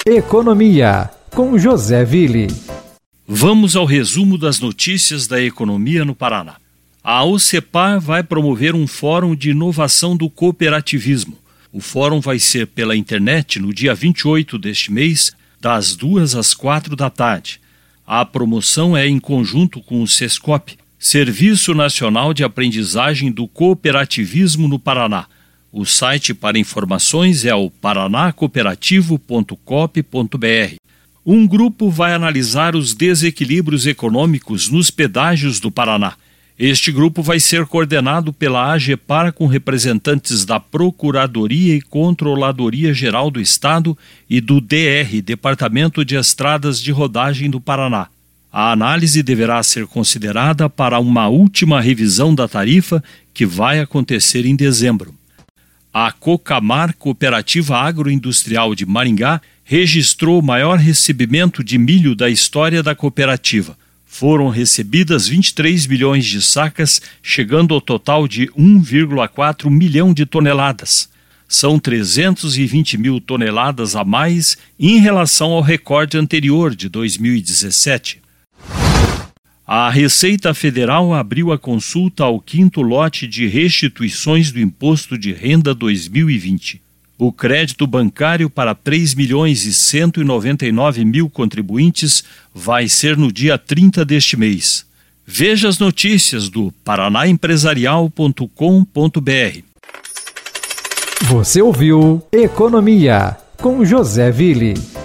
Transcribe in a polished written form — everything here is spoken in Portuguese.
Economia, com José Ville. Vamos ao resumo das notícias da economia no Paraná. A OCEPAR vai promover um fórum de inovação do cooperativismo. O fórum vai ser pela internet no dia 28 deste mês, das 2 às 4 da tarde. A promoção é em conjunto com o SESCOP, Serviço Nacional de Aprendizagem do Cooperativismo no Paraná. O site para informações é o paranacooperativo.coop.br. Um grupo vai analisar os desequilíbrios econômicos nos pedágios do Paraná. Este grupo vai ser coordenado pela AGEPAR com representantes da Procuradoria e Controladoria Geral do Estado e do DR, Departamento de Estradas de Rodagem do Paraná. A análise deverá ser considerada para uma última revisão da tarifa que vai acontecer em dezembro. A Cocamar, Cooperativa Agroindustrial de Maringá, registrou o maior recebimento de milho da história da cooperativa. Foram recebidas 23 milhões de sacas, chegando ao total de 1,4 milhão de toneladas. São 320 mil toneladas a mais em relação ao recorde anterior de 2017. A Receita Federal abriu a consulta ao 5º lote de restituições do Imposto de Renda 2020. O crédito bancário para 3 milhões e 199 mil contribuintes vai ser no dia 30 deste mês. Veja as notícias do paranaempresarial.com.br. Você ouviu Economia, com José Ville.